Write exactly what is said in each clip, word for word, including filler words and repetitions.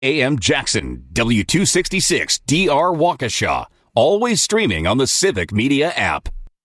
A M Jackson, W two sixty-six D R Waukesha. Always streaming on the Civic Media app.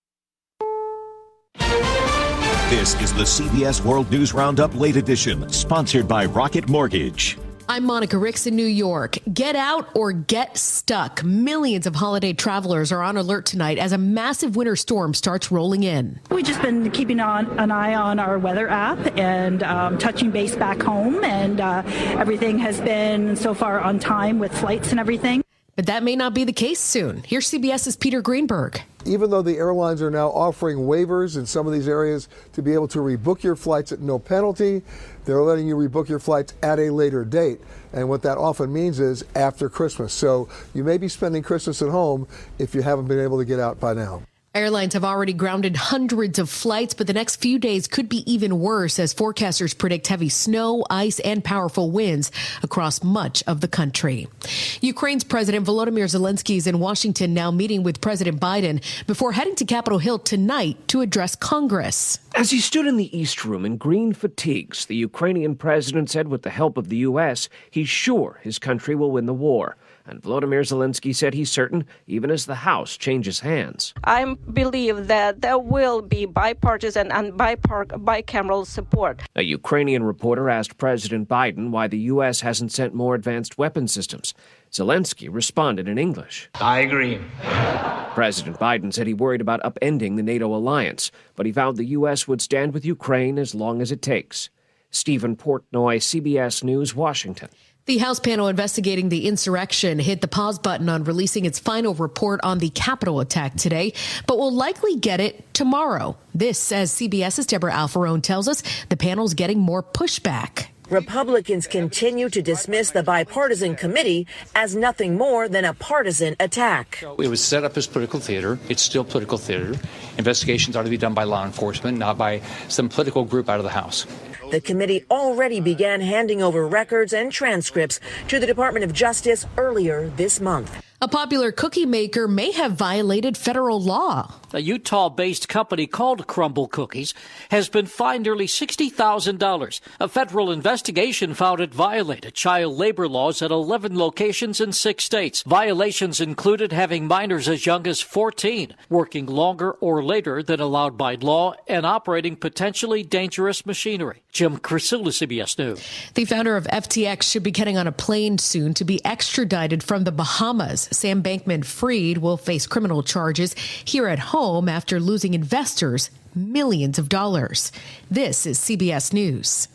This is the C B S World News Roundup Late Edition, sponsored by Rocket Mortgage. I'm Monica Ricks in New York. Get out or get stuck. Millions of holiday travelers are on alert tonight as a massive winter storm starts rolling in. We've just been keeping on an eye on our weather app and um, touching base back home, and uh, everything has been so far on time with flights and everything. But that may not be the case soon. Here's CBS's Peter Greenberg. Even though the airlines are now offering waivers in some of these areas to be able to rebook your flights at no penalty, they're letting you rebook your flights at a later date. And what that often means is after Christmas. So you may be spending Christmas at home if you haven't been able to get out by now. Airlines have already grounded hundreds of flights, but the next few days could be even worse as forecasters predict heavy snow, ice, and powerful winds across much of the country. Ukraine's President Volodymyr Zelensky is in Washington now meeting with President Biden before heading to Capitol Hill tonight to address Congress. As he stood in the East Room in green fatigues, the Ukrainian president said with the help of the U S, he's sure his country will win the war. And Volodymyr Zelensky said he's certain, even as the House changes hands. I believe that there will be bipartisan and bipar- bicameral support. A Ukrainian reporter asked President Biden why the U S hasn't sent more advanced weapon systems. Zelensky responded in English. I agree. President Biden said he worried about upending the NATO alliance, but he vowed the U S would stand with Ukraine as long as it takes. Stephen Portnoy, C B S News, Washington. The House panel investigating the insurrection hit the pause button on releasing its final report on the Capitol attack today, but will likely get it tomorrow. This, as CBS's Deborah Alfarone tells us, the panel's getting more pushback. Republicans continue to dismiss the bipartisan committee as nothing more than a partisan attack. It was set up as political theater. It's still political theater. Investigations are to be done by law enforcement, not by some political group out of the House. The committee already began handing over records and transcripts to the Department of Justice earlier this month. A popular cookie maker may have violated federal law. A Utah-based company called Crumble Cookies has been fined nearly sixty thousand dollars. A federal investigation found it violated child labor laws at eleven locations in six states. Violations included having minors as young as fourteen, working longer or later than allowed by law, and operating potentially dangerous machinery. Jim Crisula, C B S News. The founder of F T X should be getting on a plane soon to be extradited from the Bahamas. Sam Bankman-Fried will face criminal charges here at home after losing investors millions of dollars. This is C B S News.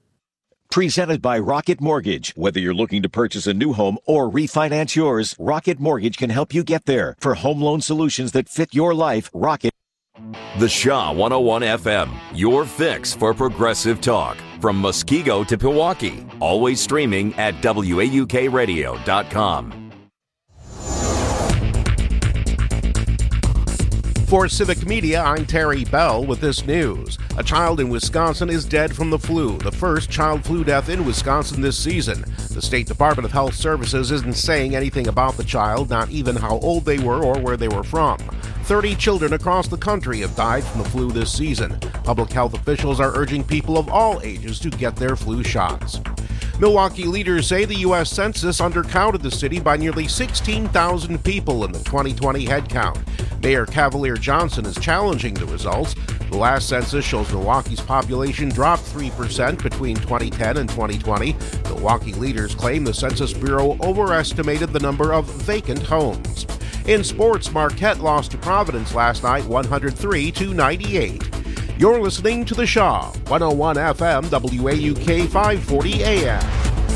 Presented by Rocket Mortgage. Whether you're looking to purchase a new home or refinance yours, Rocket Mortgage can help you get there. For home loan solutions that fit your life, Rocket. The Shaw one oh one F M, your fix for progressive talk. From Muskego to Pewaukee. Always streaming at W A U K radio dot com. For Civic Media, I'm Terry Bell with this news. A child in Wisconsin is dead from the flu, the first child flu death in Wisconsin this season. The State Department of Health Services isn't saying anything about the child, not even how old they were or where they were from. thirty children across the country have died from the flu this season. Public health officials are urging people of all ages to get their flu shots. Milwaukee leaders say the U S Census undercounted the city by nearly sixteen thousand people in the twenty twenty head count. Mayor Cavalier Johnson is challenging the results. The last census shows Milwaukee's population dropped three percent between twenty ten and twenty twenty. Milwaukee leaders claim the Census Bureau overestimated the number of vacant homes. In sports, Marquette lost to Providence last night one hundred three to ninety-eight. You're listening to The Shaw, one oh one F M, W A U K five forty A M.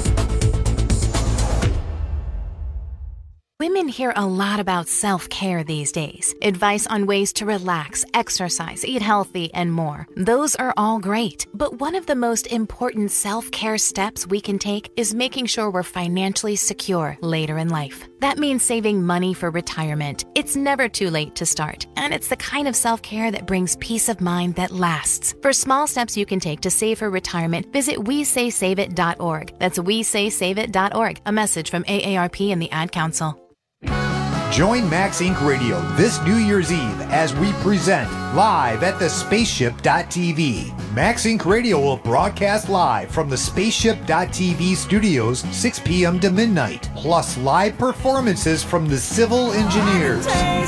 Women hear a lot about self-care these days. Advice on ways to relax, exercise, eat healthy, and more. Those are all great. But one of the most important self-care steps we can take is making sure we're financially secure later in life. That means saving money for retirement. It's never too late to start. And it's the kind of self-care that brings peace of mind that lasts. For small steps you can take to save for retirement, visit we say save it dot org. That's we say save it dot org. A message from A A R P and the Ad Council. Join Max Incorporated. Radio this New Year's Eve as we present live at the spaceship dot t v. Max Incorporated. Radio will broadcast live from the spaceship dot t v studios six p.m. to midnight, plus live performances from the Civil Engineers.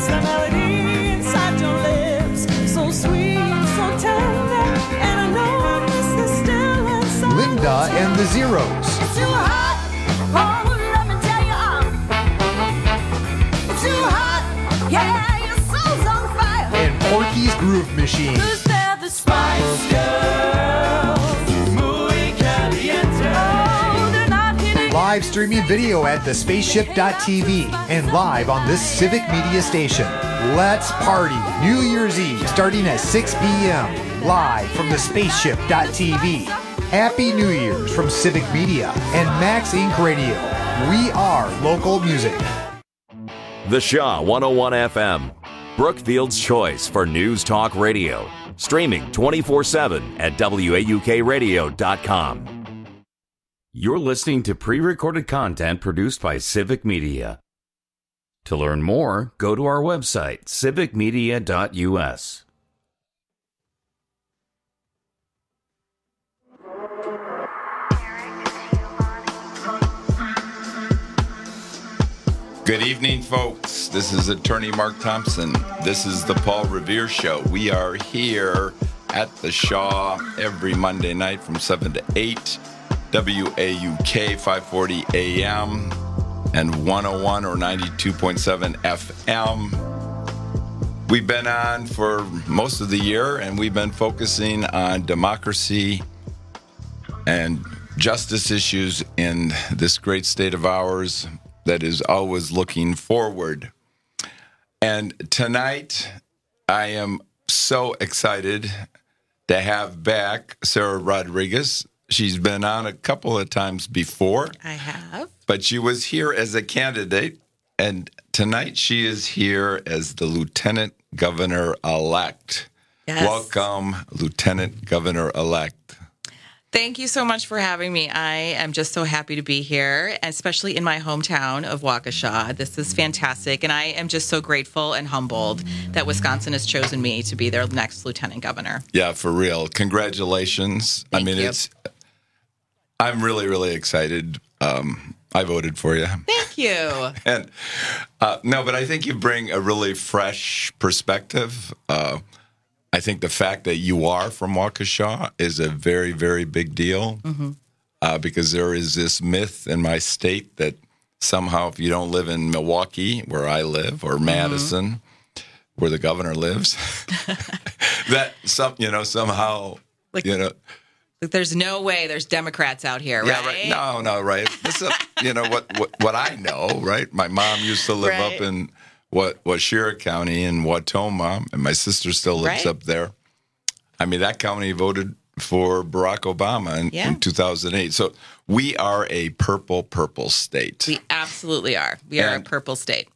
Linda and the Zeros. Yeah, your soul's on fire. And Porky's Groove Machine. Who's there, the Spice Girls? Muy caliente. Oh, they're not hitting. Live streaming video at the spaceship dot t v and live on this Civic Media station. Let's party New Year's Eve starting at six p.m. live from the spaceship dot t v. Happy New Year's from Civic Media and Max Incorporated. Radio. We are local music. The Shaw one oh one F M, Brookfield's choice for news talk radio. Streaming twenty-four seven at W A U K radio dot com. You're listening to pre-recorded content produced by Civic Media. To learn more, go to our website, civic media dot u s. Good evening, folks. This is Attorney Mark Thompson. This is the Paul Revere Show. We are here at the Shaw every Monday night from seven to eight, W A U K five forty A M and one oh one or ninety-two point seven F M. We've been on for most of the year, and we've been focusing on democracy and justice issues in this great state of ours that is always looking forward. And tonight, I am so excited to have back Sarah Rodriguez. She's been on a couple of times before. I have. But she was here as a candidate, and tonight she is here as the Lieutenant Governor-elect. Yes. Welcome, Lieutenant Governor-elect. Thank you so much for having me. I am just so happy to be here, especially in my hometown of Waukesha. This is fantastic, and I am just so grateful and humbled that Wisconsin has chosen me to be their next lieutenant governor. Yeah, for real. Congratulations. Thank I mean, you. it's. I'm really, really excited. Um, I voted for you. Thank you. and uh, no, but I think you bring a really fresh perspective. Uh, I think the fact that you are from Waukesha is a very, very big deal Mm-hmm. uh, because there is this myth in my state that somehow if you don't live in Milwaukee, where I live, or Madison, where the governor lives, that some, you know, somehow, Like- you know. Like, there's no way there's Democrats out here, right? Yeah, right. No, no, right. This is, you know, what, what what I know, right? My mom used to live Right. up in what Washira County in Wautoma, and my sister still lives Right. up there. I mean, that county voted for Barack Obama in, Yeah. in two thousand eight. So we are a purple, purple state. We absolutely are. We are And- a purple state.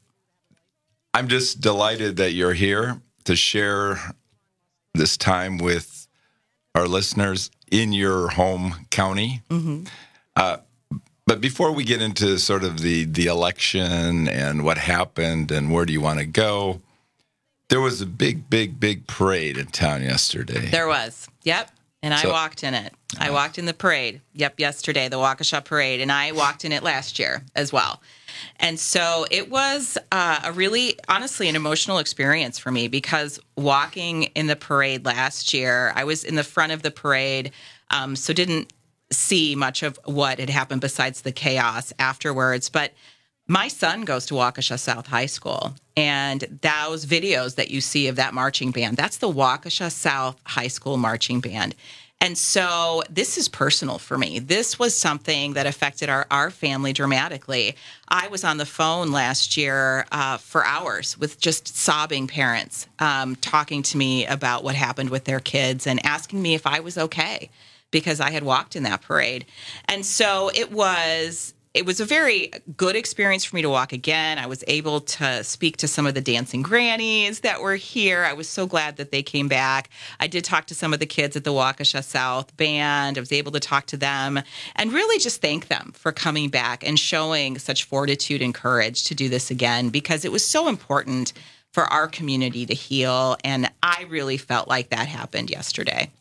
I'm just delighted that you're here to share this time with our listeners in your home county. Mm-hmm. Uh, but before we get into sort of the, the election and what happened and where do you want to go, there was a big, big, big parade in town yesterday. There was. Yep. And I So- walked in it. I walked in the parade. Yep, yesterday, the Waukesha parade. And I walked in it last year as well. And so it was uh, a really, honestly, an emotional experience for me because walking in the parade last year, I was in the front of the parade, um, so didn't see much of what had happened besides the chaos afterwards. But my son goes to Waukesha South High School, and those videos that you see of that marching band, that's the Waukesha South High School marching band. And so this is personal for me. This was something that affected our, our family dramatically. I was on the phone last year uh, for hours with just sobbing parents um, talking to me about what happened with their kids and asking me if I was okay because I had walked in that parade. And so it was it was a very good experience for me to walk again. I was able to speak to some of the dancing grannies that were here. I was so glad that they came back. I did talk to some of the kids at the Waukesha South Band. I was able to talk to them and really just thank them for coming back and showing such fortitude and courage to do this again, because it was so important for our community to heal. And I really felt like that happened yesterday.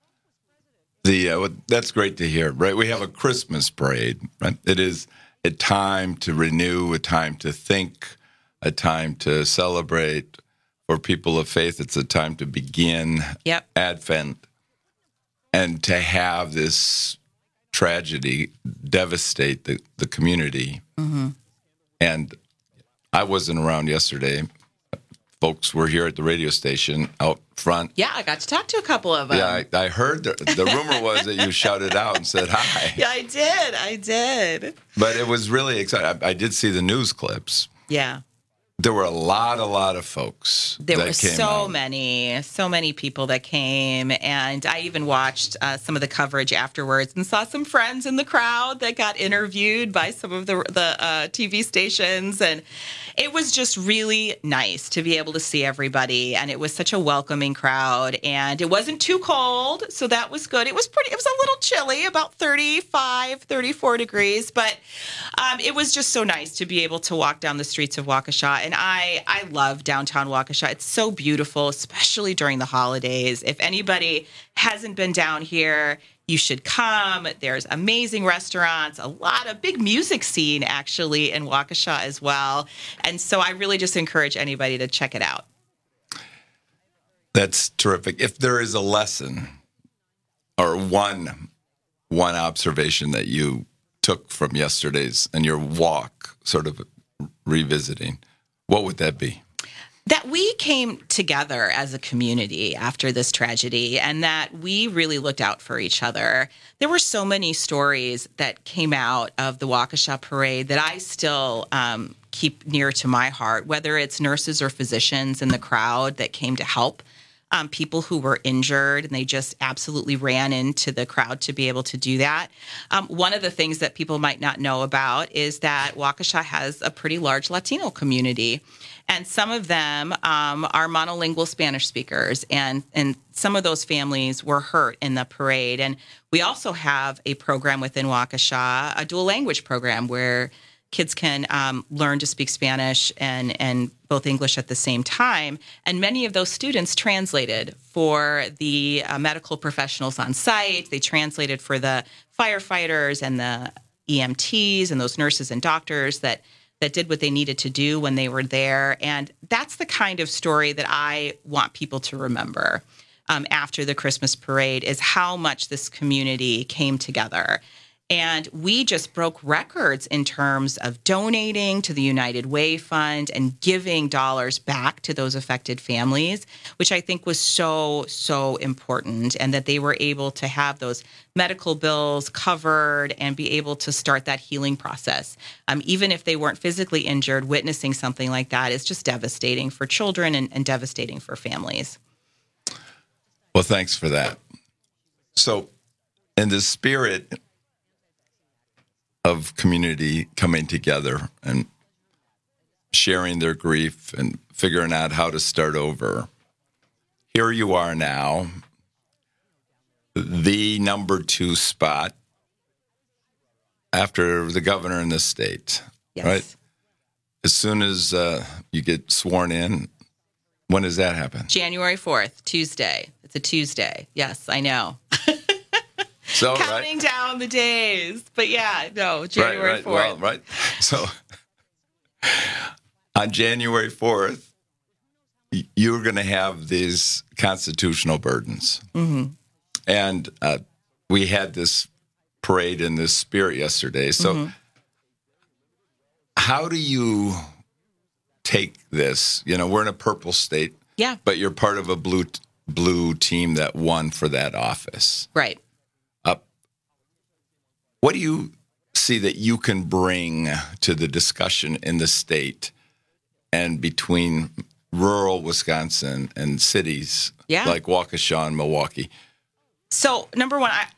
The uh, that's great to hear, right? We have a Christmas parade, right? It is a time to renew, a time to think, a time to celebrate. For people of faith, it's a time to begin yep. Advent. And to have this tragedy devastate the, the community. Mm-hmm. And I wasn't around yesterday. Folks were here at the radio station out front. Yeah, I got to talk to a couple of them. Yeah, I, I heard the, the rumor was that you shouted out and said hi. Yeah, I did. I did. But it was really exciting. I, I did see the news clips. Yeah. There were a lot, a lot of folks. There that were came so out. many, so many people that came. And I even watched uh, some of the coverage afterwards and saw some friends in the crowd that got interviewed by some of the, the uh, T V stations. And it was just really nice to be able to see everybody. And it was such a welcoming crowd. And it wasn't too cold, so that was good. It was pretty, it was a little chilly, about thirty-five, thirty-four degrees. But um, it was just so nice to be able to walk down the streets of Waukesha. And I, I love downtown Waukesha. It's so beautiful, especially during the holidays. If anybody hasn't been down here, you should come. There's amazing restaurants, a lot of big music scene actually in Waukesha as well. And so I really just encourage anybody to check it out. That's terrific. If there is a lesson or one one observation that you took from yesterday's and your walk, sort of revisiting, what would that be? That we came together as a community after this tragedy and that we really looked out for each other. There were so many stories that came out of the Waukesha Parade that I still um, keep near to my heart, whether it's nurses or physicians in the crowd that came to help um, people who were injured, and they just absolutely ran into the crowd to be able to do that. Um, one of the things that people might not know about is that Waukesha has a pretty large Latino community. And some of them um, are monolingual Spanish speakers, and, and some of those families were hurt in the parade. And we also have a program within Waukesha, a dual language program, where kids can um, learn to speak Spanish and, and both English at the same time. And many of those students translated for the uh, medical professionals on site. They translated for the firefighters and the E M Ts and those nurses and doctors that that did what they needed to do when they were there. And that's the kind of story that I want people to remember um, after the Christmas parade, is how much this community came together. And we just broke records in terms of donating to the United Way Fund and giving dollars back to those affected families, which I think was so, so important, and that they were able to have those medical bills covered and be able to start that healing process. Um, even if they weren't physically injured, witnessing something like that is just devastating for children and, and devastating for families. Well, thanks for that. So, in the spirit of community coming together and sharing their grief and figuring out how to start over, here you are now, the number two spot after the governor in the state, yes. right? As soon as uh, you get sworn in, when does that happen? January fourth, Tuesday. It's a Tuesday. Yes, I know. So, Counting right? down the days. But yeah, no, January right, right. fourth. Well, right. So on January fourth, you're going to have these constitutional burdens. Mm-hmm. And uh, we had this parade in this spirit yesterday. So mm-hmm. how do you take this? You know, we're in a purple state. Yeah. But you're part of a blue blue team that won for that office. Right. Uh, what do you see that you can bring to the discussion in the state and between rural Wisconsin and cities yeah. like Waukesha and Milwaukee? So, number one, I, I've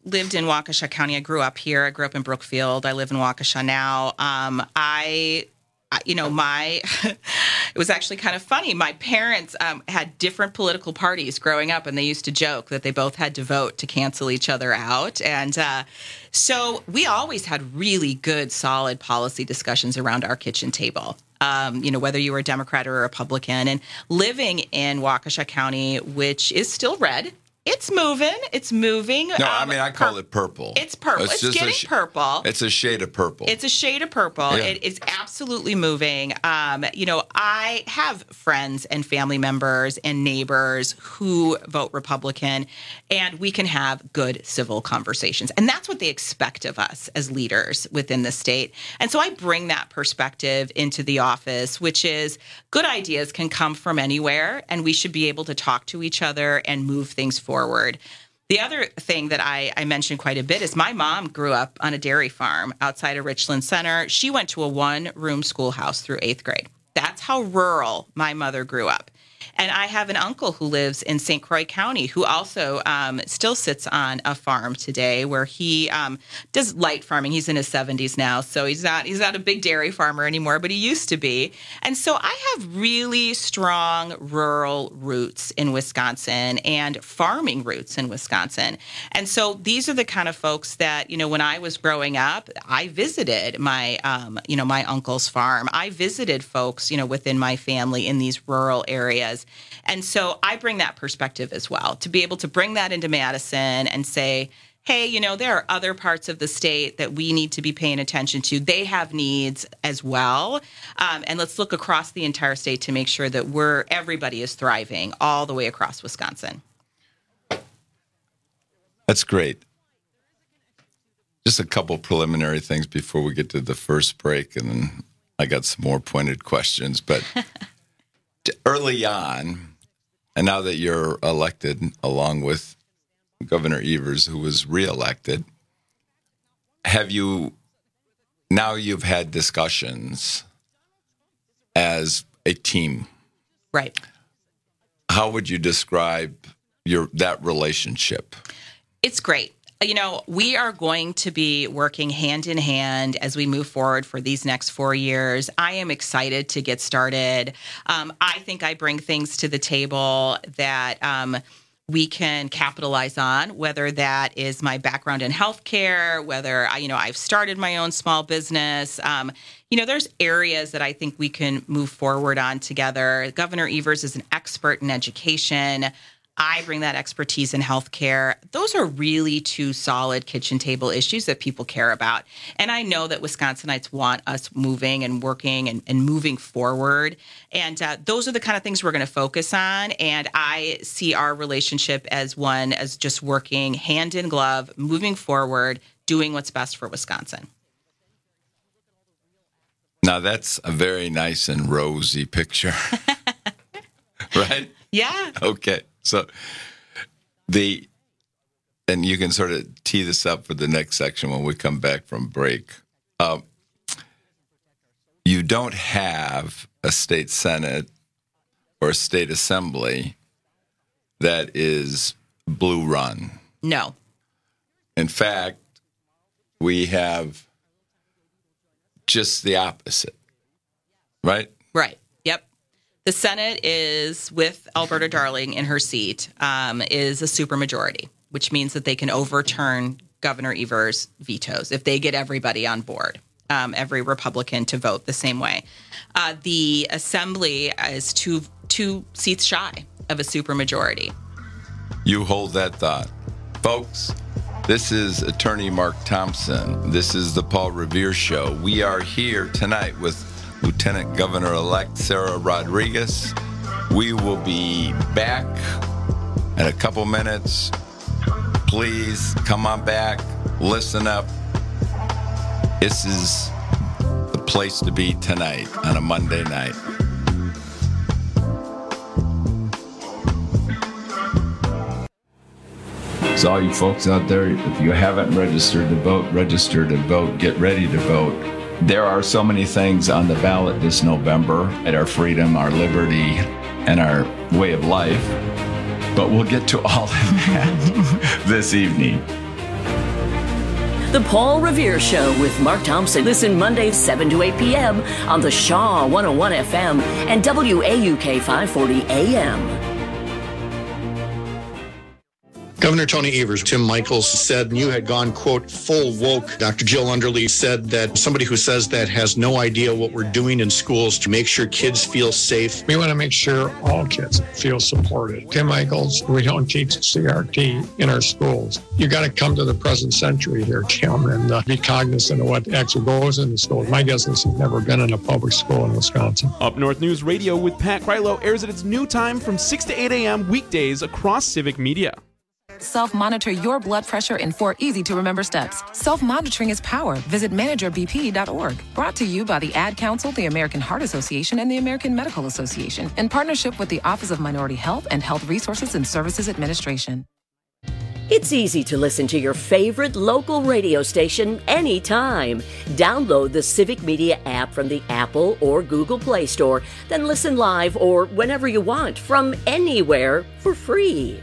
lived in Waukesha County. I grew up here. I grew up in Brookfield. I live in Waukesha now. Um, I, you know, my, it was actually kind of funny. My parents um, had different political parties growing up, and they used to joke that they both had to vote to cancel each other out. And uh, so we always had really good, solid policy discussions around our kitchen table. Um, you know, whether you were a Democrat or a Republican, and living in Waukesha County, which is still red. It's moving. It's moving. No, um, I mean, I call pur- it purple. It's purple. It's, it's getting sh- purple. It's a shade of purple. It's a shade of purple. Yeah. It is absolutely moving. Um, you know, I have friends and family members and neighbors who vote Republican, and we can have good civil conversations. And that's what they expect of us as leaders within the state. And so I bring that perspective into the office, which is good ideas can come from anywhere, and we should be able to talk to each other and move things forward. forward. The other thing that I, I mentioned quite a bit is my mom grew up on a dairy farm outside of Richland Center. She went to a one-room schoolhouse through eighth grade. That's how rural my mother grew up. And I have an uncle who lives in Saint Croix County who also um, still sits on a farm today where he um, does light farming. He's in his seventies now, so he's not he's not a big dairy farmer anymore, but he used to be. And so I have really strong rural roots in Wisconsin and farming roots in Wisconsin. And so these are the kind of folks that, you know, when I was growing up, I visited my, um, you know, my uncle's farm. I visited folks, you know, within my family in these rural areas. And so I bring that perspective as well, to be able to bring that into Madison and say, hey, you know, there are other parts of the state that we need to be paying attention to. They have needs as well. Um, and let's look across the entire state to make sure that we're everybody is thriving all the way across Wisconsin. That's great. Just a couple preliminary things before we get to the first break, and then I got some more pointed questions. But early on, and now that you're elected along with Governor Evers, who was reelected, have you, now you've had discussions as a team. Right. How would you describe your that relationship? It's great. You know, we are going to be working hand in hand as we move forward for these next four years. I am excited to get started. Um, I think I bring things to the table that um, we can capitalize on, whether that is my background in healthcare, whether, I, you know, I've started my own small business. Um, you know, there's areas that I think we can move forward on together. Governor Evers is an expert in education. I bring that expertise in healthcare. Those are really two solid kitchen table issues that people care about. And I know that Wisconsinites want us moving and working and, and moving forward. And uh, those are the kind of things we're going to focus on. And I see our relationship as one, as just working hand in glove, moving forward, doing what's best for Wisconsin. Now, that's a very nice and rosy picture, right? Yeah. Okay. So the, and you can sort of tee this up for the next section when we come back from break. Um, you don't have a state senate or a state assembly that is blue run. No. In fact, we have just the opposite, right? Right. Yep. The Senate is, with Alberta Darling in her seat, um, is a supermajority, which means that they can overturn Governor Evers' vetoes if they get everybody on board, um, every Republican to vote the same way. Uh, the Assembly is two two seats shy of a supermajority. You hold that thought. Folks, this is Attorney Mark Thompson. This is the Paul Revere Show. We are here tonight with Lieutenant Governor-elect Sarah Rodriguez. We will be back in a couple minutes. Please come on back, listen up. This is the place to be tonight on a Monday night. So all you folks out there, if you haven't registered to vote, register to vote, get ready to vote. There are so many things on the ballot this November at our freedom, our liberty, and our way of life. But we'll get to all of that this evening. The Paul Revere Show with Mark Thompson. Listen Mondays seven to eight p.m. on the Shaw one oh one F M and W A U K five forty A M. Governor Tony Evers, Tim Michaels said you had gone, quote, full woke. Doctor Jill Underly said that somebody who says that has no idea what we're doing in schools to make sure kids feel safe. We want to make sure all kids feel supported. Tim Michaels, we don't teach C R T in our schools. You got to come to the present century here, Tim, and uh, be cognizant of what actually goes in the schools. My guess is you've never been in a public school in Wisconsin. Up North News Radio with Pat Krylo airs at its new time from six to eight a.m. weekdays across Civic Media. Self-monitor your blood pressure in four easy-to-remember steps. Self-monitoring is power. Visit manager b p dot org. Brought to you by the Ad Council, the American Heart Association, and the American Medical Association, in partnership with the Office of Minority Health and Health Resources and Services Administration. It's easy to listen to your favorite local radio station anytime. Download the Civic Media app from the Apple or Google Play Store, then listen live or whenever you want from anywhere for free.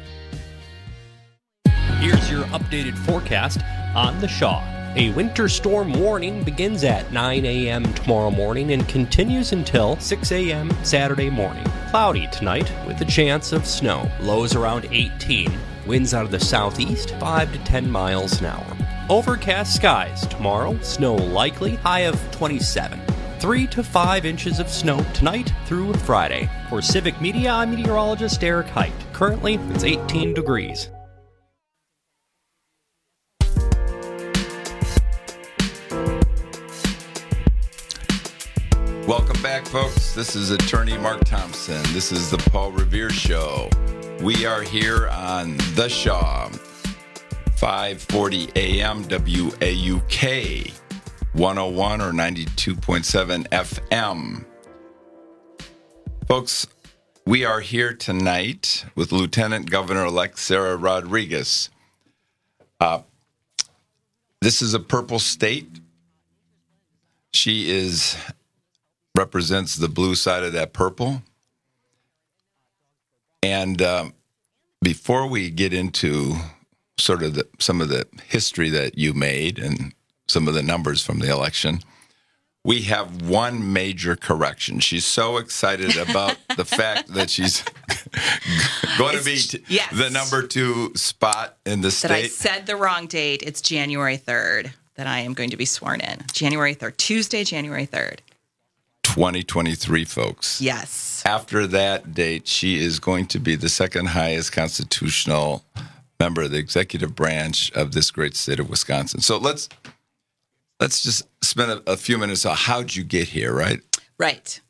Here's your updated forecast on the Shaw. A winter storm warning begins at nine a.m. tomorrow morning and continues until six a.m. Saturday morning. Cloudy tonight with a chance of snow. Lows around eighteen. Winds out of the southeast, five to ten miles an hour. Overcast skies tomorrow. Snow likely. High of twenty-seven. Three to five inches of snow tonight through Friday. For Civic Media, I'm meteorologist Eric Height. Currently, it's eighteen degrees. Welcome back, folks. This is attorney Mark Thompson. This is the Paul Revere Show. We are here on The Shaw, five forty a.m. W A U K, one oh one or ninety-two point seven F M. Folks, we are here tonight with Lieutenant Governor-elect Sarah Rodriguez. Uh, this is a purple state. She is... represents the blue side of that purple. And um, before we get into sort of the, some of the history that you made and some of the numbers from the election, we have one major correction. She's so excited about the fact that she's going to be t- yes. the number two spot in the state. That I said the wrong date. It's January third that I am going to be sworn in. January third, Tuesday, January third. twenty twenty-three, folks. Yes. After that date, she is going to be the second highest constitutional member of the executive branch of this great state of Wisconsin. So let's let's just spend a, a few minutes on how'd you get here, right? Right.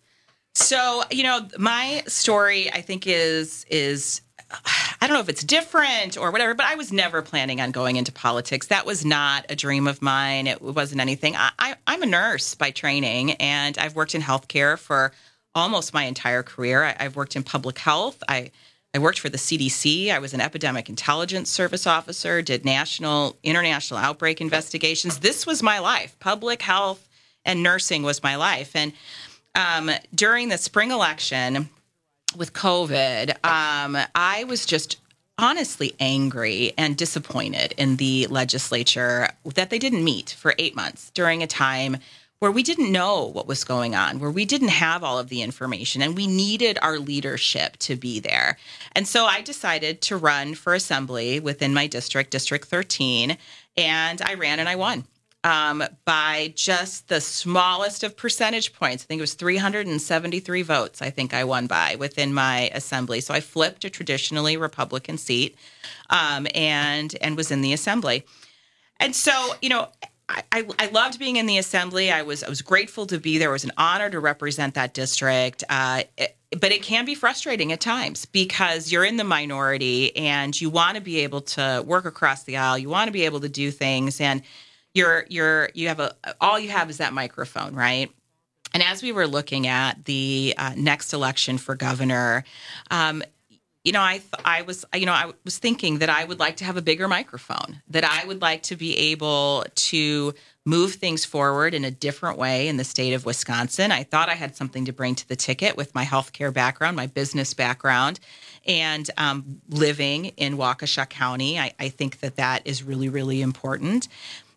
So, you know, my story, I think, is is I don't know if it's different or whatever, but I was never planning on going into politics. That was not a dream of mine. It wasn't anything. I, I, I'm a nurse by training, and I've worked in healthcare for almost my entire career. I, I've worked in public health. I, I worked for the C D C. I was an epidemic intelligence service officer, did national, international outbreak investigations. This was my life. Public health and nursing was my life. And um, during the spring election, with COVID, um, I was just honestly angry and disappointed in the legislature that they didn't meet for eight months during a time where we didn't know what was going on, where we didn't have all of the information, and we needed our leadership to be there. And so I decided to run for assembly within my district, District thirteen, and I ran and I won. Um, by just the smallest of percentage points. I think it was three hundred seventy-three votes I think I won by within my assembly. So I flipped a traditionally Republican seat um, and and was in the assembly. And so, you know, I, I, I loved being in the assembly. I was I was grateful to be there. It was an honor to represent that district. Uh, it, but it can be frustrating at times because you're in the minority and you want to be able to work across the aisle. You want to be able to do things, and You're you're you have a all you have is that microphone, right? And as we were looking at the uh, next election for governor, um, you know, I I was you know I was thinking that I would like to have a bigger microphone, that I would like to be able to move things forward in a different way in the state of Wisconsin. I thought I had something to bring to the ticket with my healthcare background, my business background, and um, living in Waukesha County. I, I think that that is really, really important.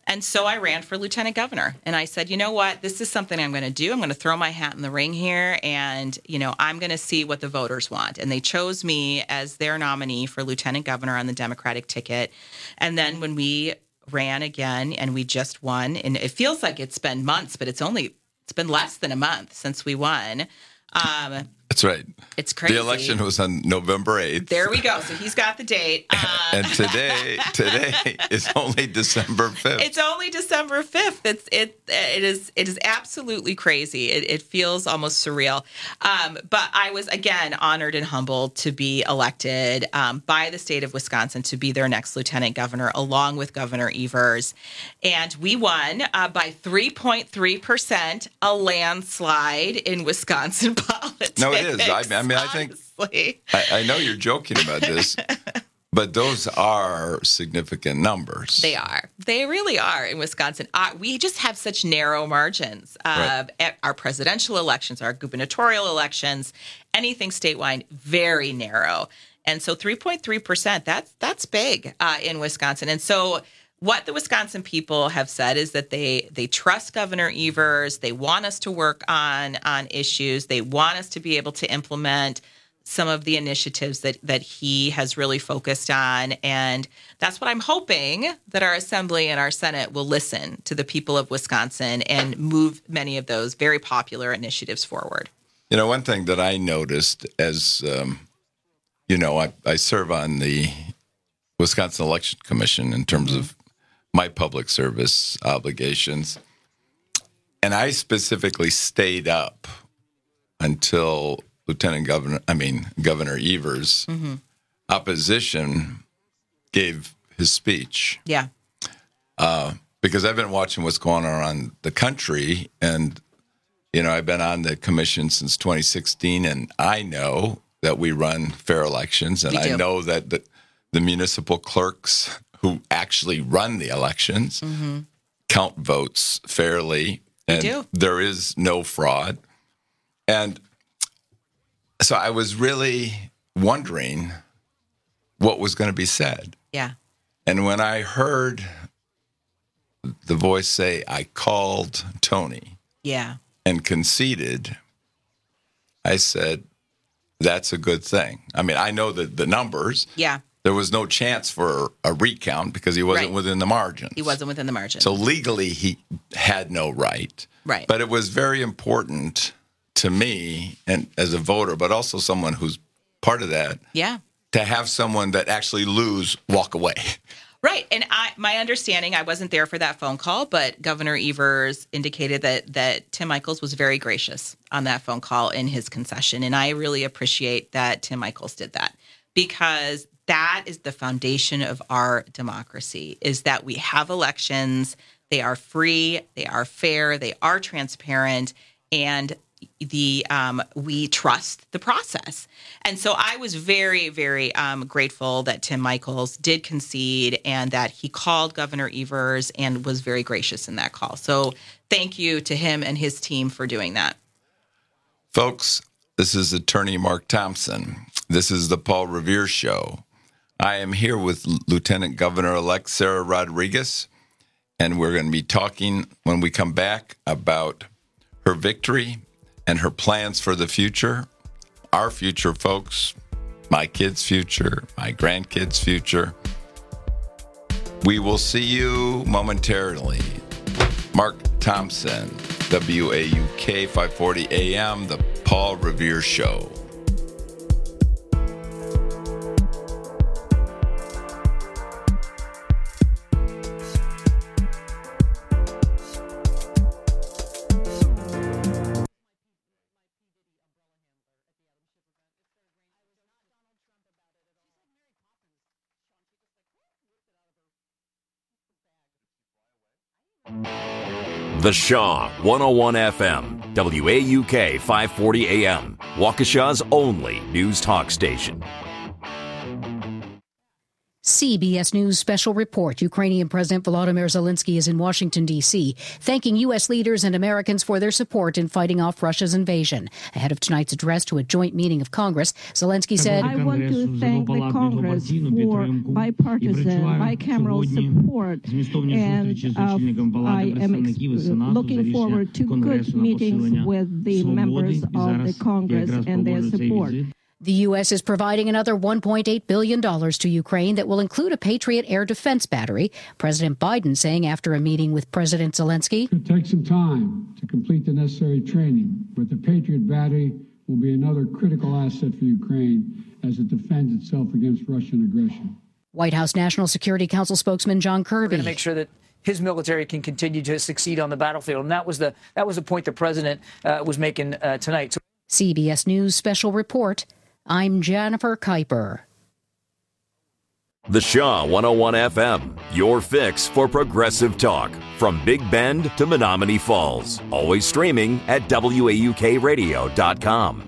And so I ran for lieutenant governor. And I said, you know what? This is something I'm going to do. I'm going to throw my hat in the ring here. And, you know, I'm going to see what the voters want. And they chose me as their nominee for lieutenant governor on the Democratic ticket. And then when we ran again and we just won, and it feels like it's been months, but it's only, it's been less than a month since we won. Um, That's right. It's crazy. The election was on November eighth. There we go. So he's got the date. Um, and today, today is only December fifth. It's only December fifth. It's it it is it is absolutely crazy. It, it feels almost surreal. Um, but I was again honored and humbled to be elected um, by the state of Wisconsin to be their next lieutenant governor, along with Governor Evers, and we won uh, by three point three percent, a landslide in Wisconsin politics. No, it is. I, I mean, I think I, I know you're joking about this, but those are significant numbers. They are. They really are in Wisconsin. Uh, we just have such narrow margins. Uh, right. Our presidential elections, our gubernatorial elections, anything statewide, very narrow. And so three point three percent, that's that's big uh, in Wisconsin. And so what the Wisconsin people have said is that they they trust Governor Evers. They want us to work on on issues. They want us to be able to implement some of the initiatives that that he has really focused on. And that's what I'm hoping, that our Assembly and our Senate will listen to the people of Wisconsin and move many of those very popular initiatives forward. You know, one thing that I noticed as, um, you know, I, I serve on the Wisconsin Election Commission in terms mm-hmm. of my public service obligations. And I specifically stayed up until Lieutenant Governor, I mean, Governor Evers' mm-hmm. opposition gave his speech. Yeah. Uh, because I've been watching what's going on around the country. And, you know, I've been on the commission since twenty sixteen, and I know that we run fair elections. And I know that the, the municipal clerks who actually run the elections mm-hmm. count votes fairly, and do. There is no fraud. And so I was really wondering what was going to be said. Yeah. And when I heard the voice say, I called Tony yeah. and conceded, I said, that's a good thing. I mean, I know that the numbers. Yeah. There was no chance for a recount because he wasn't right. within the margin. He wasn't within the margin. So legally, he had no right. Right. But it was very important to me, and as a voter, but also someone who's part of that. Yeah. To have someone that actually lose walk away. Right. And I, my understanding, I wasn't there for that phone call, but Governor Evers indicated that that Tim Michels was very gracious on that phone call in his concession. And I really appreciate that Tim Michels did that, because that is the foundation of our democracy, is that we have elections. They are free, they are fair, they are transparent, and the um, we trust the process. And so I was very, very um, grateful that Tim Michels did concede and that he called Governor Evers and was very gracious in that call. So thank you to him and his team for doing that. Folks, this is Attorney Mark Thompson. This is the Paul Revere Show. I am here with Lieutenant Governor-elect Sarah Rodriguez, and we're going to be talking when we come back about her victory and her plans for the future, our future, folks, my kids' future, my grandkids' future. We will see you momentarily. Mark Thompson, W A U K five forty A M, the Paul Revere Show. The Shaw one oh one F M, W A U K five forty A M, Waukesha's only news talk station. C B S News special report. Ukrainian President Volodymyr Zelensky is in Washington, D C, thanking U S leaders and Americans for their support in fighting off Russia's invasion. Ahead of tonight's address to a joint meeting of Congress, Zelensky said, I want to thank the Congress for bipartisan, bicameral support, and uh, I am ex- looking forward to good meetings with the members of the Congress and their support. The U S is providing another one point eight billion dollars to Ukraine that will include a Patriot air defense battery. President Biden saying after a meeting with President Zelensky, it will take some time to complete the necessary training, but the Patriot battery will be another critical asset for Ukraine as it defends itself against Russian aggression. White House National Security Council spokesman John Kirby. We're going to make sure that his military can continue to succeed on the battlefield. And that was the that was the point the president uh, was making uh, tonight. So- C B S News special report. I'm Jennifer Kuiper. The Shaw one oh one F M, your fix for progressive talk. From Big Bend to Menominee Falls. Always streaming at W A U K radio dot com.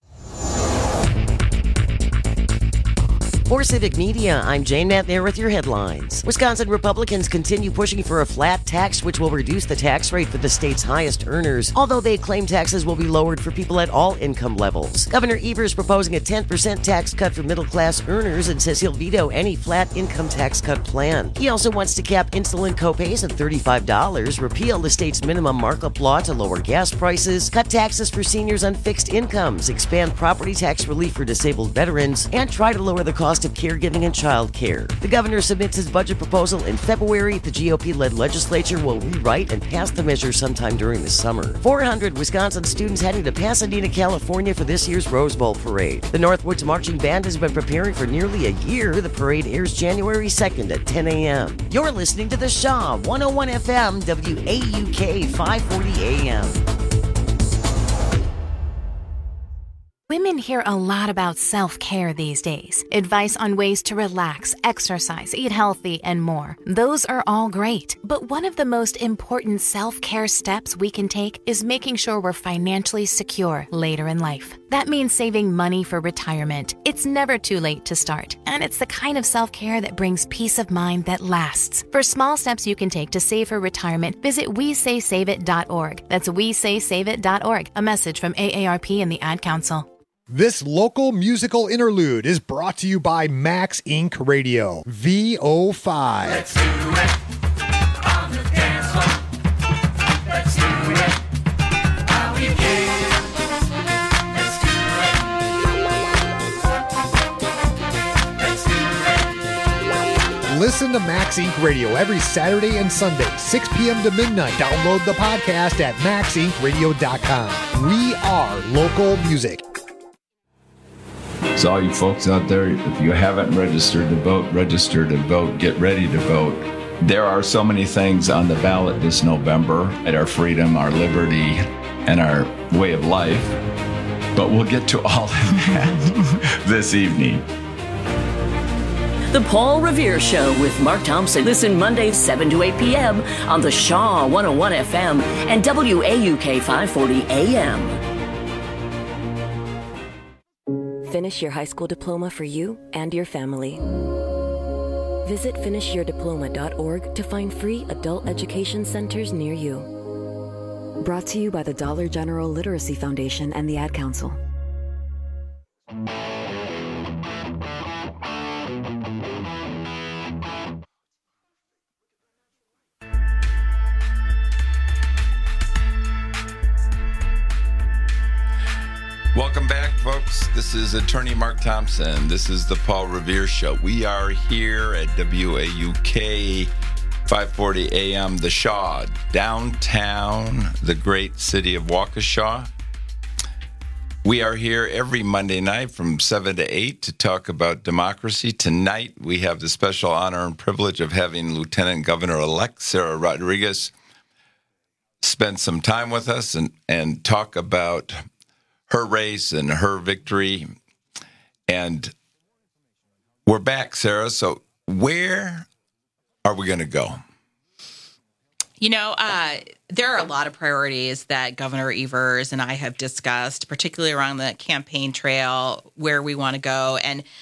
For Civic Media, I'm Jane Matt there with your headlines. Wisconsin Republicans continue pushing for a flat tax, which will reduce the tax rate for the state's highest earners, although they claim taxes will be lowered for people at all income levels. Governor Evers proposing a ten percent tax cut for middle-class earners and says he'll veto any flat income tax cut plan. He also wants to cap insulin copays at thirty-five dollars, repeal the state's minimum markup law to lower gas prices, cut taxes for seniors on fixed incomes, expand property tax relief for disabled veterans, and try to lower the cost of caregiving and child care. The governor submits his budget proposal in February. The G O P-led legislature will rewrite and pass the measure sometime during the summer. four hundred Wisconsin students heading to Pasadena, California for this year's Rose Bowl parade. The Northwoods Marching Band has been preparing for nearly a year. The parade airs January second at ten a.m. You're listening to The Shaw, one oh one F M, W A U K, five forty A M. Women hear a lot about self-care these days. Advice on ways to relax, exercise, eat healthy, and more. Those are all great. But one of the most important self-care steps we can take is making sure we're financially secure later in life. That means saving money for retirement. It's never too late to start. And it's the kind of self-care that brings peace of mind that lasts. For small steps you can take to save for retirement, visit we say save it dot org. That's we say save it dot org. A message from A A R P and the Ad Council. This local musical interlude is brought to you by Max Incorporated. Radio, V O five. Let's do it on the dance floor. Let's do it how we can. Let's do it. Let's do it. Listen to Max Incorporated. Radio every Saturday and Sunday, six p.m. to midnight. Download the podcast at max inc radio dot com. We are local music. So all you folks out there, if you haven't registered to vote, register to vote, get ready to vote. There are so many things on the ballot this November at our freedom, our liberty, and our way of life. But we'll get to all of that this evening. The Paul Revere Show with Mark Thompson. Listen Mondays seven to eight p.m. on the Shaw one oh one F M and W A U K five forty A M. Finish your high school diploma for you and your family. Visit finish your diploma dot org to find free adult education centers near you. Brought to you by the Dollar General Literacy Foundation and the Ad Council. Welcome back, folks. This is Attorney Mark Thompson. This is the Paul Revere Show. We are here at W A U K five forty A M, The Shaw, downtown, the great city of Waukesha. We are here every Monday night from seven to eight to talk about democracy. Tonight, we have the special honor and privilege of having Lieutenant Governor-elect Sarah Rodriguez spend some time with us and, and talk about her race and her victory. And we're back, Sarah. So where are we going to go? You know, uh, there are a lot of priorities that Governor Evers and I have discussed, particularly around the campaign trail, where we want to go. And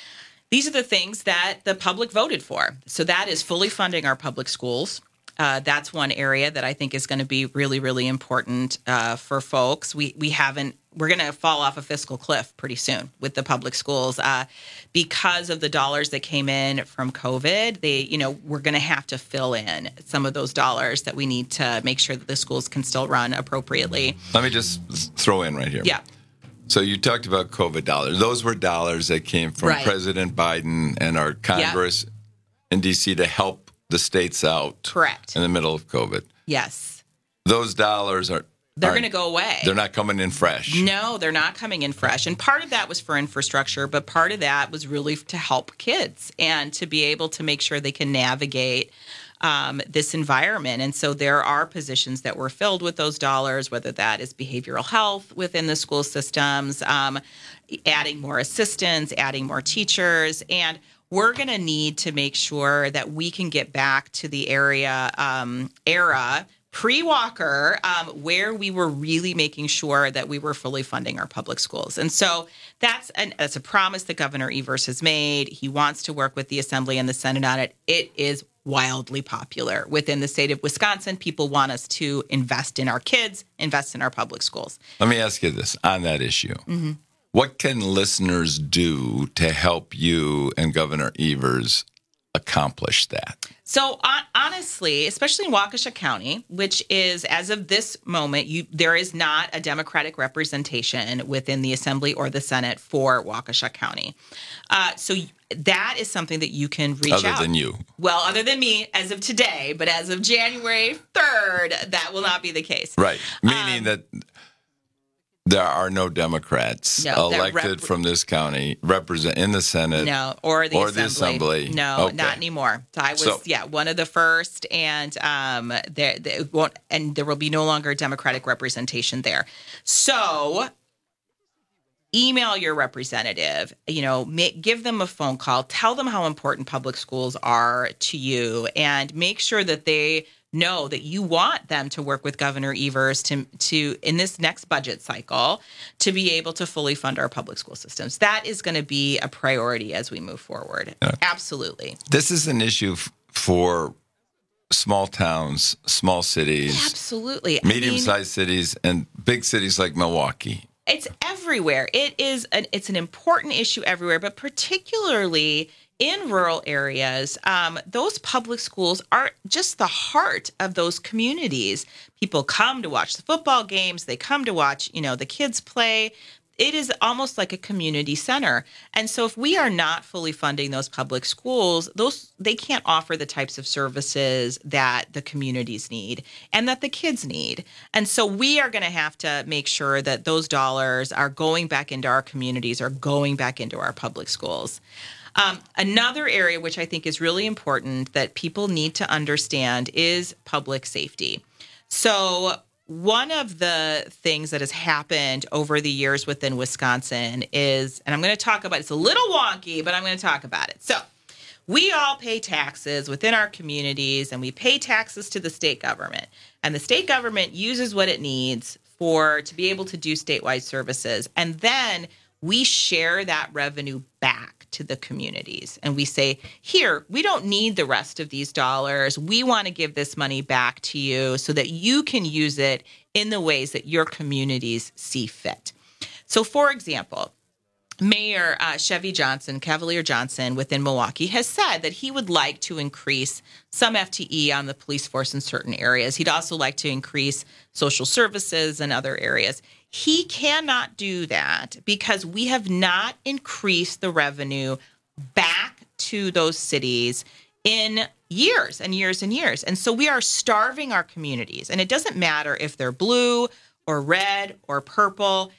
these are the things that the public voted for. So that is fully funding our public schools. Uh, that's one area that I think is going to be really, really important uh, for folks. We we haven't. We're going to fall off a fiscal cliff pretty soon with the public schools uh, because of the dollars that came in from COVID. They, you know, we're going to have to fill in some of those dollars that we need to make sure that the schools can still run appropriately. Let me just throw in right here. Yeah. So you talked about COVID dollars. Those were dollars that came from Right. President Biden and our Congress in D C to help the states out. Correct. In the middle of COVID. Yes. Those dollars are They're aren't- going to go away. They're not coming in fresh. No, they're not coming in fresh. And part of that was for infrastructure, but part of that was really to help kids and to be able to make sure they can navigate um, this environment. And so there are positions that were filled with those dollars, whether that is behavioral health within the school systems, um, adding more assistants, adding more teachers. And we're going to need to make sure that we can get back to the area um, era pre-Walker, um, where we were really making sure that we were fully funding our public schools. And so that's, an, that's a promise that Governor Evers has made. He wants to work with the Assembly and the Senate on it. It is wildly popular within the state of Wisconsin. People want us to invest in our kids, invest in our public schools. Let me ask you this on that issue. Mm-hmm. What can listeners do to help you and Governor Evers accomplish that? So on, honestly, especially in Waukesha County, which is, as of this moment, you there is not a Democratic representation within the Assembly or the Senate for Waukesha County. Uh, so that is something that you can reach Other out. than you. Well, other than me, as of today, but as of January third, that will not be the case. Right. Meaning that there are no Democrats No, that elected rep- from this county represent in the Senate. No, or the or assembly. the assembly. No, Okay. not anymore. So I was, So- yeah, one of the first, and um, there, there won't, and there will be no longer Democratic representation there. So email your representative. You know, make, give them a phone call. Tell them how important public schools are to you, and make sure that they know that you want them to work with Governor Evers to, to in this next budget cycle to be able to fully fund our public school systems. That is going to be a priority as we move forward. Yeah. Absolutely. This is an issue f- for small towns, small cities, Absolutely. I mean, medium-sized cities, and big cities like Milwaukee. it's everywhere. It is an, it's an important issue everywhere, but particularly in rural areas, um, those public schools are just the heart of those communities. People come to watch the football games. They come to watch, you know, the kids play. It is almost like a community center. And so if we are not fully funding those public schools, those they can't offer the types of services that the communities need and that the kids need. And so we are going to have to make sure that those dollars are going back into our communities or going back into our public schools. Um, another area which I think is really important that people need to understand is public safety. So one of the things that has happened over the years within Wisconsin is, and I'm going to talk about, it's a little wonky, but I'm going to talk about it. So we all pay taxes within our communities, and we pay taxes to the state government. And the state government uses what it needs for to be able to do statewide services. And then we share that revenue back to the communities. And we say, here, we don't need the rest of these dollars. We want to give this money back to you so that you can use it in the ways that your communities see fit. So, for example, Mayor uh, Chevy Johnson, Cavalier Johnson within Milwaukee has said that he would like to increase some F T E on the police force in certain areas. He'd also like to increase social services and other areas. He cannot do that because we have not increased the revenue back to those cities in years and years and years. And so we are starving our communities. And it doesn't matter if they're blue or red or purple.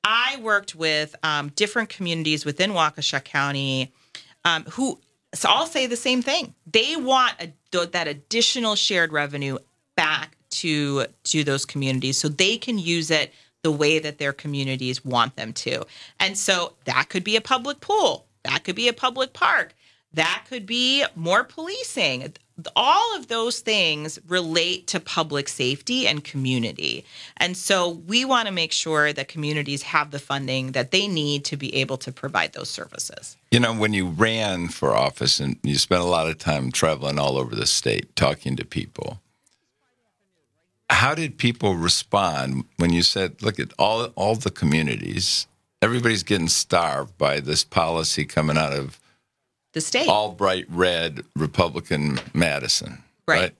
I worked with um, different communities within Waukesha County um, who all say the same thing. They want a, that additional shared revenue back to, to those communities so they can use it the way that their communities want them to. And so that could be a public pool. That could be a public park. That could be more policing. all of those things relate to public safety and community. And so we want to make sure that communities have the funding that they need to be able to provide those services. You know, when you ran for office and you spent a lot of time traveling all over the state talking to people, how did people respond when you said, look at all all the communities, everybody's getting starved by this policy coming out of the state, all bright red Republican Madison, right? right?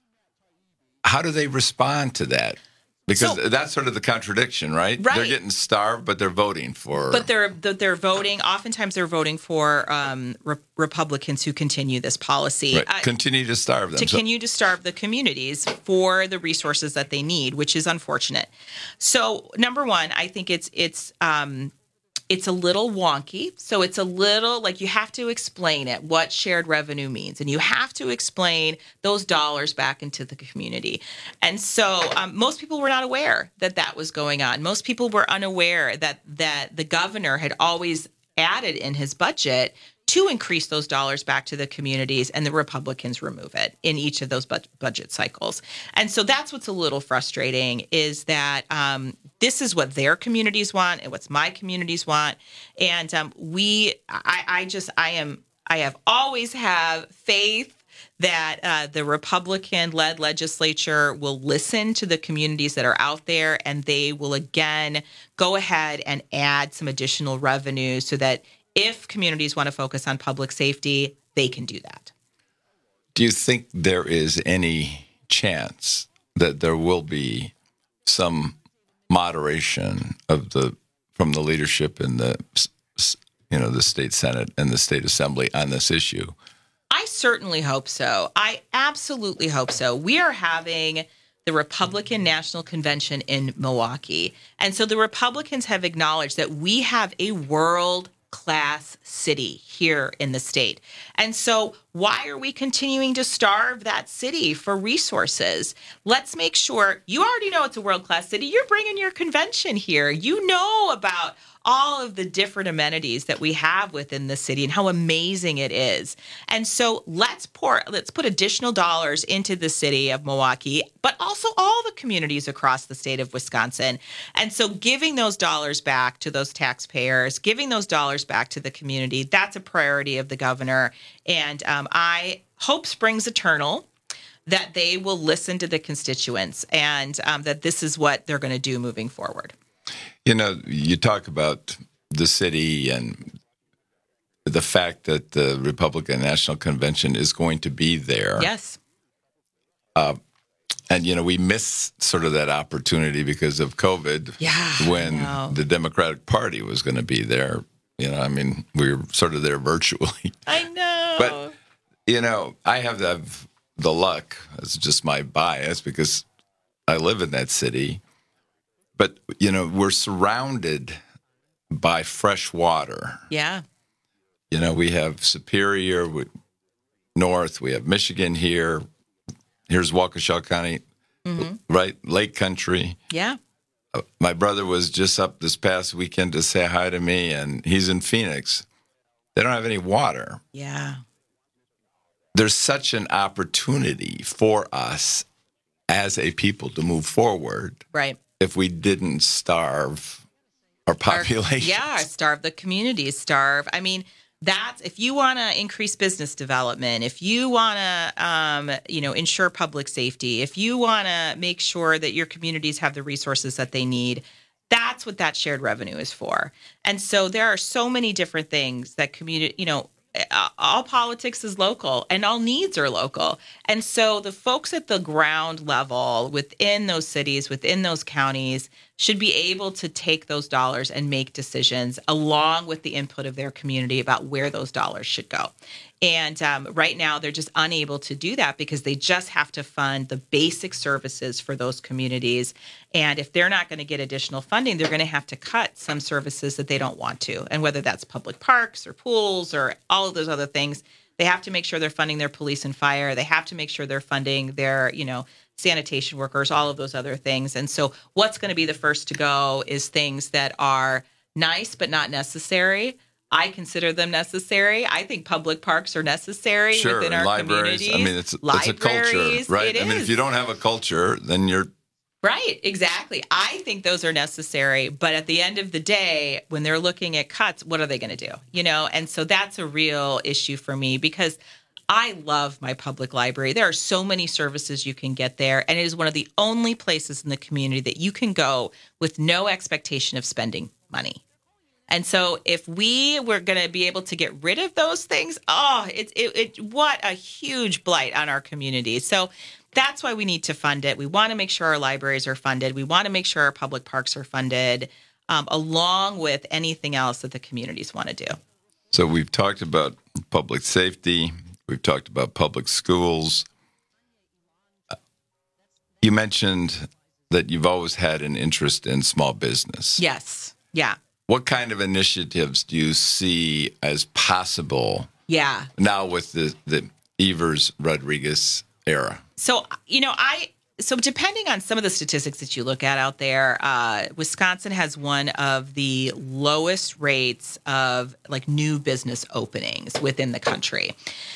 How do they respond to that? Because so, that's sort of the contradiction, right? Right. They're getting starved, but they're voting for. But they're they're voting. Oftentimes, they're voting for um, re- Republicans who continue this policy. Right. Uh, continue to starve them. To so. continue to starve the communities for the resources that they need, which is unfortunate. So, number one, I think it's it's. Um, It's a little wonky. So it's a little like you have to explain it, what shared revenue means. And you have to explain those dollars back into the community. And so um, most people were not aware that that was going on. Most people were unaware that that the governor had always added in his budget to increase those dollars back to the communities, and the Republicans remove it in each of those bu- budget cycles. And so that's what's a little frustrating is that um, this is what their communities want and what's my communities want. And um, we, I, I just, I am, I have always have faith that uh, the Republican-led legislature will listen to the communities that are out there, and they will again go ahead and add some additional revenue so that if communities want to focus on public safety, they can do that. Do you think there is any chance that there will be some moderation of the from the leadership in the you know the state Senate and the state Assembly on this issue? I certainly hope so. I absolutely hope so. We are having the Republican National Convention in Milwaukee, and so the Republicans have acknowledged that we have a world class city here in the state. And so why are we continuing to starve that city for resources? Let's make sure you already know it's a world-class city. You're bringing your convention here. You know about all of the different amenities that we have within the city and how amazing it is. And so let's pour, let's put additional dollars into the city of Milwaukee, but also all the communities across the state of Wisconsin. And so giving those dollars back to those taxpayers, giving those dollars back to the community, that's a priority of the governor. And um, I hope springs eternal that they will listen to the constituents and um, that this is what they're going to do moving forward. You know, you talk about the city and the fact that the Republican National Convention is going to be there. Yes. Uh, and, you know, we missed sort of that opportunity because of COVID. Yeah, when the Democratic Party was going to be there. You know, I mean, we were sort of there virtually. I know. But, you know, I have the, the luck, it's just my bias, because I live in that city. But, you know, we're surrounded by fresh water. Yeah. You know, we have Superior we, North, we have Michigan here. Here's Waukesha County, mm-hmm. right? Lake Country. Yeah. Uh, my brother was just up this past weekend to say hi to me, and he's in Phoenix. They don't have any water. Yeah. There's such an opportunity for us as a people to move forward. Right. If we didn't starve our population. Yeah, starve the communities, starve. I mean, that's if you want to increase business development, if you want to, um, you know, ensure public safety, if you want to make sure that your communities have the resources that they need, that's what that shared revenue is for. And so there are so many different things that community, you know, all politics is local and all needs are local. And so the folks at the ground level within those cities, within those counties, should be able to take those dollars and make decisions along with the input of their community about where those dollars should go. And um, right now, they're just unable to do that because they just have to fund the basic services for those communities. And if they're not going to get additional funding, they're going to have to cut some services that they don't want to. And whether that's public parks or pools or all of those other things, they have to make sure they're funding their police and fire. They have to make sure they're funding their, you know, sanitation workers, all of those other things. And so what's going to be the first to go is things that are nice but not necessary. I consider them necessary. I think public parks are necessary sure, within our libraries. communities. I mean, it's, it's a culture, right? It I mean, is. if you don't have a culture, then you're Right, exactly. I think those are necessary. But at the end of the day, when they're looking at cuts, what are they going to do? You know, and so that's a real issue for me because I love my public library. There are so many services you can get there. And it is one of the only places in the community that you can go with no expectation of spending money. And so if we were going to be able to get rid of those things, oh, it's it, it what a huge blight on our community. So that's why we need to fund it. We want to make sure our libraries are funded. We want to make sure our public parks are funded, um, along with anything else that the communities want to do. So we've talked about public safety. We've talked about public schools. You mentioned that you've always had an interest in small business. Yes. Yeah. What kind of initiatives do you see as possible Yeah. now with the, the Evers-Rodriguez era? So, you know, I so depending on some of the statistics that you look at out there, uh, Wisconsin has one of the lowest rates of like new business openings within the country.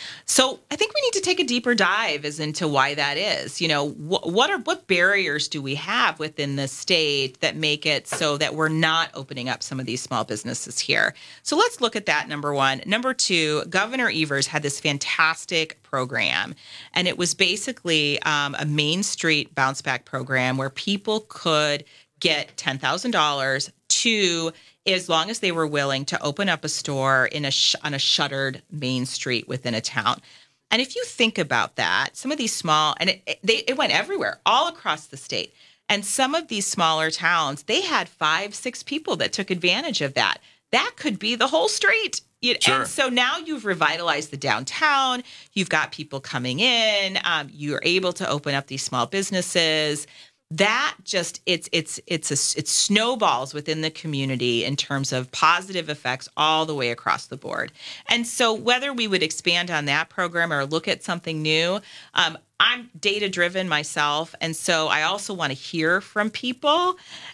So I think we need to take a deeper dive as into why that is. You know, wh- what are what barriers do we have within the state that make it so that we're not opening up some of these small businesses here? So let's look at that, number one. Number two, Governor Evers had this fantastic program, and it was basically um, a Main Street bounce back program where people could get ten thousand dollars to, as long as they were willing to open up a store in a sh- on a shuttered main street within a town. And if you think about that, some of these small, and it, it, they, it went everywhere, all across the state. And some of these smaller towns, they had five, six people that took advantage of that. That could be the whole street. You, Sure. And so now you've revitalized the downtown. You've got people coming in. Um, you're able to open up these small businesses. That just it's it's it's a, it snowballs within the community in terms of positive effects all the way across the board. And so whether we would expand on that program or look at something new, um, I'm data driven myself, and so I also want to hear from people.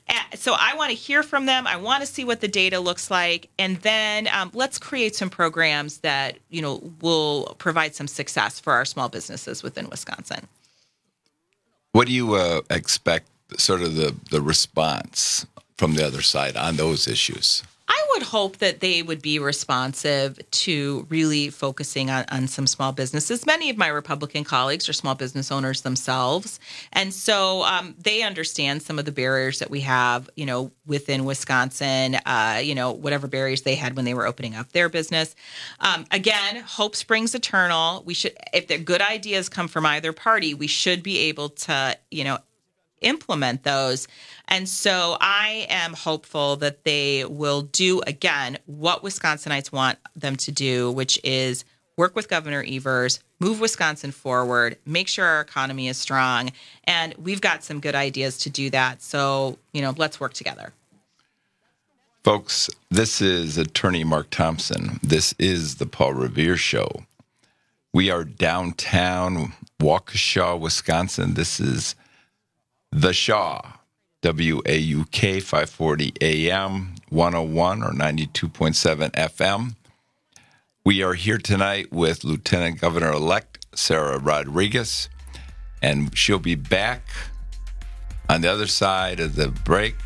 So I want to hear from them. I want to see what the data looks like, and then um, let's create some programs that you know will provide some success for our small businesses within Wisconsin. What do you uh, expect, sort of the, the response from the other side on those issues? I would hope that they would be responsive to really focusing on, on some small businesses. Many of my Republican colleagues are small business owners themselves. And so um, they understand some of the barriers that we have, you know, within Wisconsin, uh, you know, whatever barriers they had when they were opening up their business. Um, again, hope springs eternal. We should, if the good ideas come from either party, we should be able to, you know, implement those. And so I am hopeful that they will do, again, what Wisconsinites want them to do, which is work with Governor Evers, move Wisconsin forward, make sure our economy is strong. And we've got some good ideas to do that. So, you know, let's work together. Folks, this is Attorney Mark Thompson. This is the Paul Revere Show. We are downtown Waukesha, Wisconsin. This is The Shaw, W A U K, five forty A M, one oh one or ninety-two point seven F M. We are here tonight with Lieutenant Governor-elect Sarah Rodriguez, and she'll be back on the other side of the break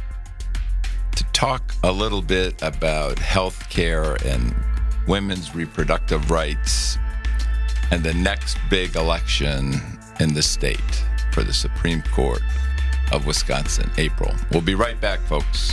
to talk a little bit about health care and women's reproductive rights and the next big election in the state for the Supreme Court of Wisconsin, April. We'll be right back, folks.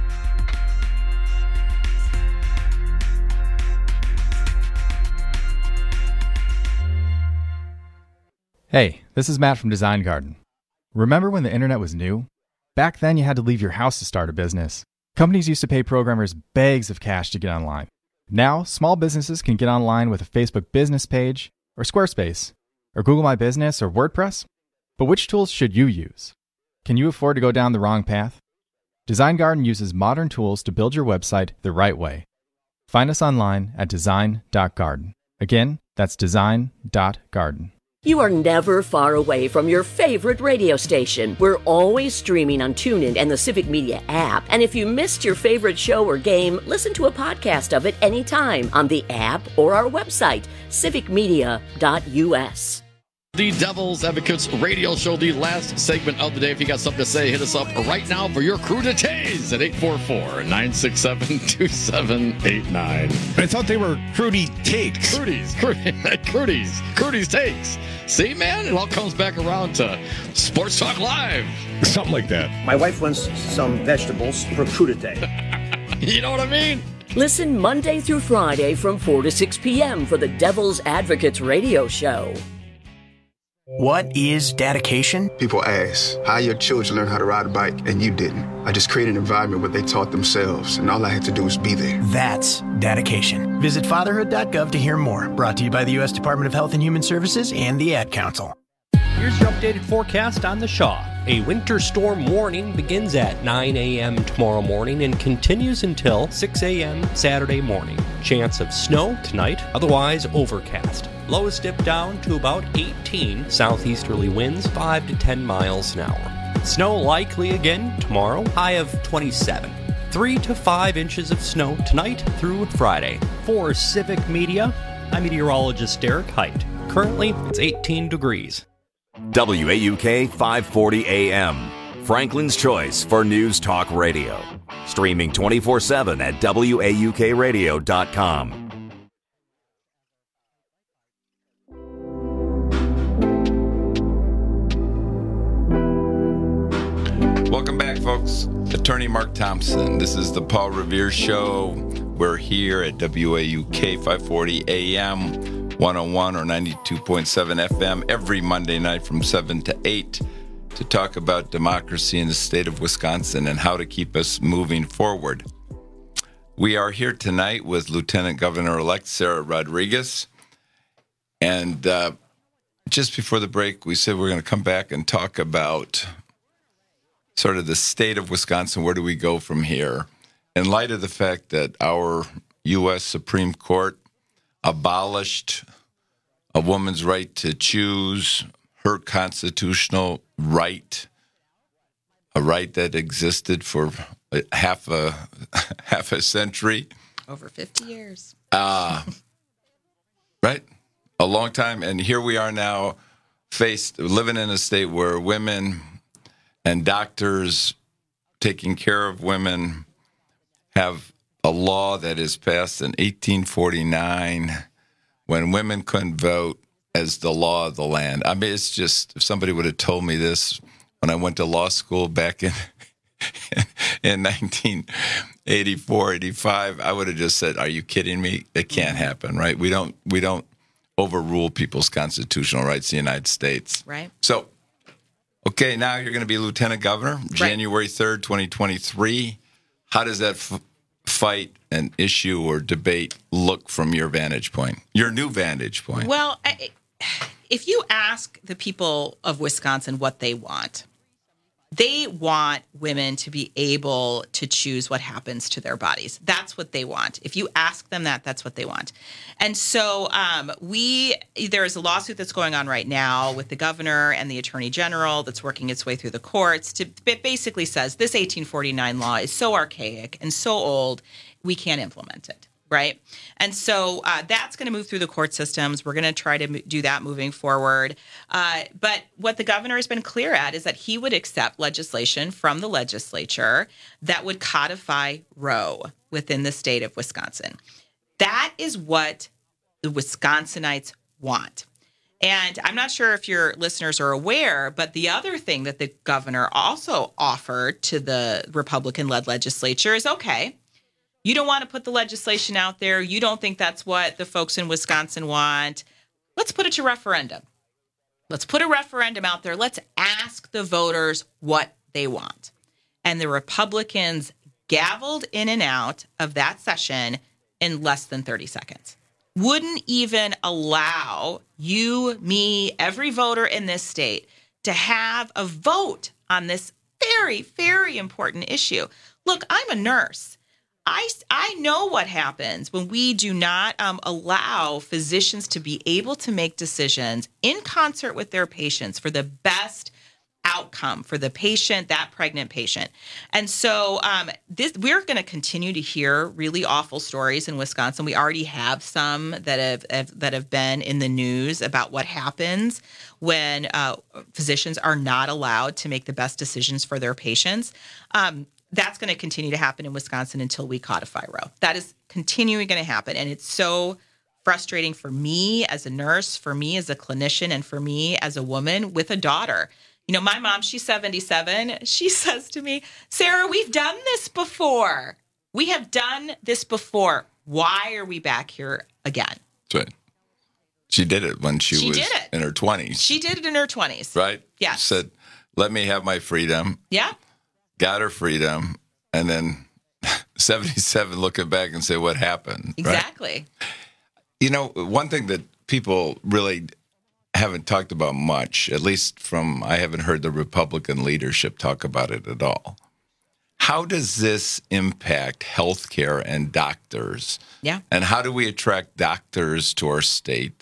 Hey, this is Matt from Design Garden. Remember when the internet was new? Back then, you had to leave your house to start a business. Companies used to pay programmers bags of cash to get online. Now, small businesses can get online with a Facebook business page, or Squarespace, or Google My Business, or WordPress. But which tools should you use? Can you afford to go down the wrong path? Design Garden uses modern tools to build your website the right way. Find us online at design dot garden. Again, that's design dot garden. You are never far away from your favorite radio station. We're always streaming on TuneIn and the Civic Media app. And if you missed your favorite show or game, listen to a podcast of it anytime on the app or our website, civic media dot u s. The Devil's Advocates radio show, the last segment of the day. If you got something to say, hit us up right now for your crudités at eight four four, nine six seven, two seven eight nine. I thought they were Crudy Takes. Crudies, Crudies, Crudies Takes. See, man, it all comes back around to Sports Talk Live. Something like that. My wife wants some vegetables for crudité. You know what I mean? Listen Monday through Friday from four to six p.m. for the Devil's Advocates radio show. What is dedication? People ask, how your children learn how to ride a bike and you didn't? I just created an environment where they taught themselves and all I had to do was be there. That's dedication. Visit fatherhood dot gov to hear more. Brought to you by the U S Department of Health and Human Services and the Ad Council. Here's your updated forecast on the Shaw. A winter storm warning begins at nine a.m. tomorrow morning and continues until six a.m. Saturday morning. Chance of snow tonight, otherwise overcast. Lows dip down to about eighteen. Southeasterly winds five to ten miles an hour. Snow likely again tomorrow, high of twenty-seven. Three to five inches of snow tonight through Friday. For Civic Media, I'm meteorologist Derek Height. Currently, it's eighteen degrees. W A U K five forty A M, Franklin's choice for News Talk Radio. Streaming twenty-four seven at W A U K radio dot com. Welcome back, folks. Attorney Mark Thompson. This is the Paul Revere Show. We're here at W A U K five forty A M, one oh one or ninety-two point seven F M every Monday night from seven to eight to talk about democracy in the state of Wisconsin and how to keep us moving forward. We are here tonight with Lieutenant Governor-elect Sarah Rodriguez. And uh, just before the break, we said we're going to come back and talk about sort of the state of Wisconsin. Where do we go from here? In light of the fact that our U S Supreme Court abolished a woman's right to choose her constitutional right, a right that existed for half a half a century. Over fifty years. Uh, right? A long time. And here we are now faced, living in a state where women and doctors taking care of women have a law that is passed in eighteen forty-nine when women couldn't vote as the law of the land. I mean, it's just, if somebody would have told me this when I went to law school back in in nineteen eighty-four, eighty-five, I would have just said, are you kidding me? It can't happen, right? We don't we don't overrule people's constitutional rights in the United States. Right. So, okay, now you're going to be Lieutenant Governor, Right. January third, twenty twenty-three. How does that f- fight and issue or debate look from your vantage point, your new vantage point? Well, I, if you ask the people of Wisconsin what they want, they want women to be able to choose what happens to their bodies. That's what they want. If you ask them that, that's what they want. And so um, we there is a lawsuit that's going on right now with the governor and the attorney general that's working its way through the courts. To, it basically says this eighteen forty-nine law is so archaic and so old, we can't implement it. Right. And so uh, that's going to move through the court systems. We're going to try to m- do that moving forward. Uh, but what the governor has been clear at is that he would accept legislation from the legislature that would codify Roe within the state of Wisconsin. That is what the Wisconsinites want. And I'm not sure if your listeners are aware, but the other thing that the governor also offered to the Republican-led legislature is, okay, you don't want to put the legislation out there. You don't think that's what the folks in Wisconsin want. Let's put it to referendum. Let's put a referendum out there. Let's ask the voters what they want. And the Republicans gavelled in and out of that session in less than thirty seconds. Wouldn't even allow you, me, every voter in this state to have a vote on this very, very important issue. Look, I'm a nurse. I, I know what happens when we do not um, allow physicians to be able to make decisions in concert with their patients for the best outcome for the patient, that pregnant patient. And so um, this, we're going to continue to hear really awful stories in Wisconsin. We already have some that have, have that have been in the news about what happens when uh, physicians are not allowed to make the best decisions for their patients. Um, That's going to continue to happen in Wisconsin until we codify Roe. That is continuing going to happen. And it's so frustrating for me as a nurse, for me as a clinician, and for me as a woman with a daughter. You know, my mom, she's seventy-seven. She says to me, Sarah, we've done this before. We have done this before. Why are we back here again? That's right. She did it when she, She was did it. in her twenties. She did it in her twenties. Right? Yes. Said, let me have my freedom. Yeah. Got her freedom, and then seventy-seven looking back and say, what happened? Exactly. Right? You know, one thing that people really haven't talked about much, at least from, I haven't heard the Republican leadership talk about it at all. How does this impact healthcare and doctors? Yeah. And how do we attract doctors to our state?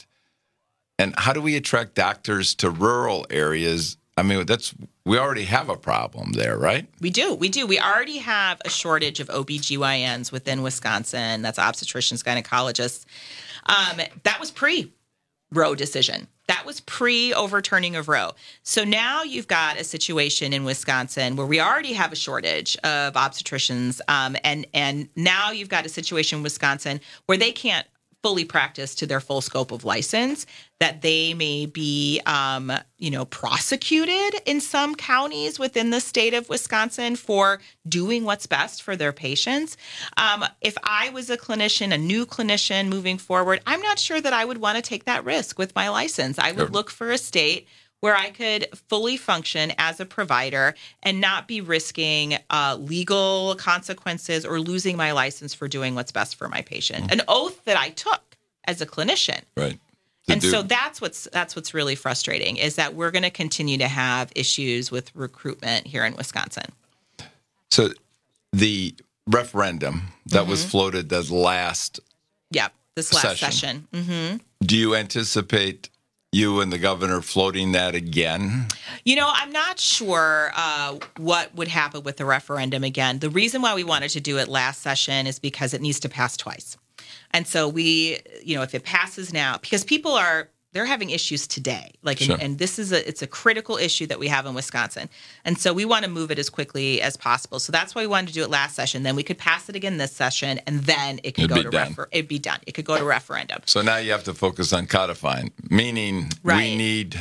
And how do we attract doctors to rural areas? I mean, that's we already have a problem there, right? We do. We do. We already have a shortage of O B G Y Ns within Wisconsin. That's obstetricians, gynecologists. Um, that was pre-Roe decision. That was pre-overturning of Roe. So now you've got a situation in Wisconsin where we already have a shortage of obstetricians, um, and and now you've got a situation in Wisconsin where they can't fully practice to their full scope of license, that they may be, um, you know, prosecuted in some counties within the state of Wisconsin for doing what's best for their patients. Um, if I was a clinician, a new clinician moving forward, I'm not sure that I would want to take that risk with my license. I would Sure. look for a state where I could fully function as a provider and not be risking uh, legal consequences or losing my license for doing what's best for my patient. Mm-hmm. An oath that I took as a clinician. Right. And do. so that's what's that's what's really frustrating, is that we're going to continue to have issues with recruitment here in Wisconsin. So the referendum that Mm-hmm. was floated the last Yep, this last Session. session. Mm-hmm. Do you anticipate you and the governor floating that again? You know, I'm not sure uh, what would happen with the referendum again. The reason why we wanted to do it last session is because it needs to pass twice. And so we, you know, if it passes now, because people are, they're having issues today. Like, Sure. and, and this is a, it's a critical issue that we have in Wisconsin. And so we want to move it as quickly as possible. So that's why we wanted to do it last session. Then we could pass it again this session, and then it could It'd go be to done. refer- it'd be done. It could go to referendum. So now you have to focus on codifying, meaning Right. we need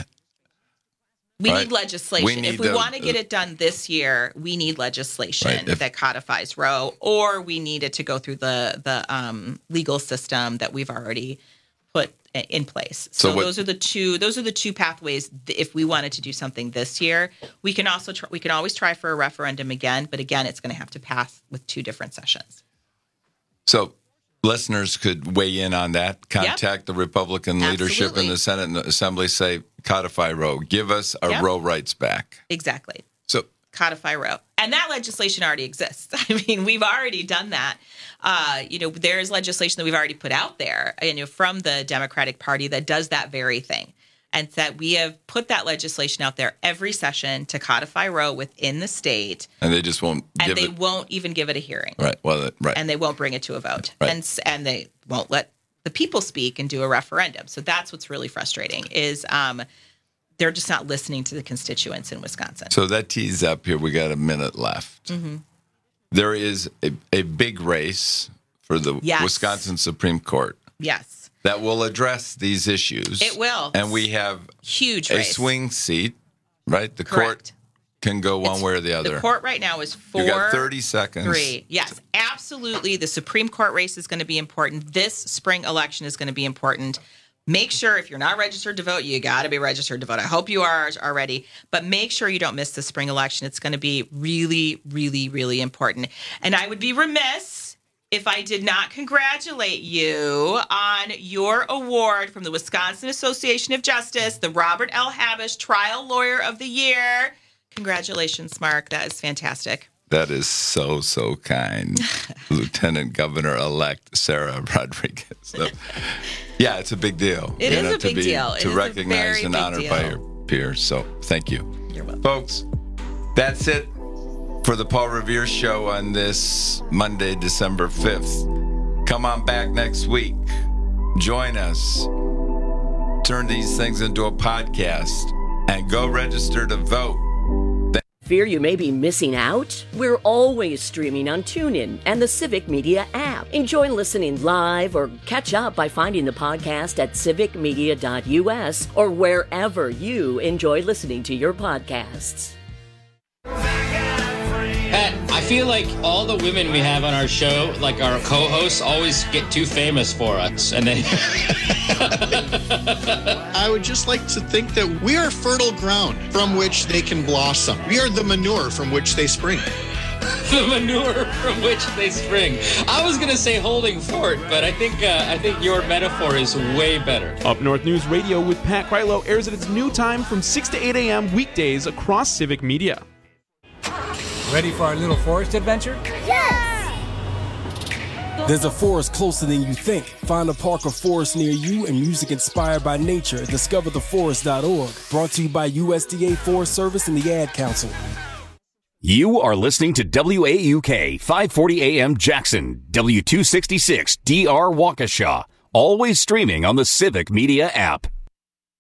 We Right. need legislation. We need if we the- want to get it done this year, we need legislation Right. If- that codifies Roe, or we need it to go through the the um, legal system that we've already put i- in place. So, So what- those are the two. Those are the two pathways. th- If we wanted to do something this year, we can also try, we can always try for a referendum again. But again, it's going to have to pass with two different sessions. So listeners could weigh in on that, contact the Republican leadership in Absolutely. the Senate and the Assembly, say, codify Roe, give us our Yep. Roe rights back. Exactly. So Codify Roe. And that legislation already exists. I mean, we've already done that. Uh, you know, there's legislation that we've already put out there, you know, from the Democratic Party that does that very thing. And that we have put that legislation out there every session to codify Roe within the state. and they just won't And give they it. won't even give it a hearing. Right. Well, right. And they won't bring it to a vote. Right. And s- and they won't let the people speak and do a referendum. So that's what's really frustrating, is um, they're just not listening to the constituents in Wisconsin. So that tees up here. We got a minute left. Mm-hmm. There is a, a big race for the Yes. Wisconsin Supreme Court Yes. that will address these issues. It will. And we have Huge a race. swing seat, right? The Correct. court can go one way or the other. The court right now is four. You got thirty seconds. Three. Yes, absolutely. The Supreme Court race is going to be important. This spring election is going to be important. Make sure, if you're not registered to vote, you got to be registered to vote. I hope you are already, but make sure you don't miss the spring election. It's going to be really, really, really important. And I would be remiss if I did not congratulate you on your award from the Wisconsin Association of Justice, the Robert L. Habish Trial Lawyer of the Year. Congratulations, Mark. That is fantastic. That is so, so kind. Lieutenant Governor-elect Sarah Rodriguez. So, yeah, it's a big deal. It you is know, a big to be, deal. It To is a recognize very and big honored deal. by your peers. So thank you. You're welcome. Folks, that's it for the Paul Revere Show on this Monday, December fifth. Come on back next week. Join us. Turn these things into a podcast and go register to vote. Fear you may be missing out? We're always streaming on TuneIn and the Civic Media app. Enjoy listening live or catch up by finding the podcast at civic media dot u s or wherever you enjoy listening to your podcasts. Pat, I feel like all the women we have on our show, like our co-hosts, always get too famous for us, and then I would just like to think that we are fertile ground from which they can blossom. We are the manure from which they spring. the manure from which they spring. I was gonna say holding fort, but I think uh, I think your metaphor is way better. Up North News Radio with Pat Krylo airs at its new time from six to eight a.m. weekdays across Civic Media. Ready for our little forest adventure? Yes! There's a forest closer than you think. Find a park or forest near you and music inspired by nature at discover the forest dot org. Brought to you by U S D A Forest Service and the Ad Council. You are listening to W A U K five forty A M Jackson, W two sixty-six D R Waukesha. Always streaming on the Civic Media app.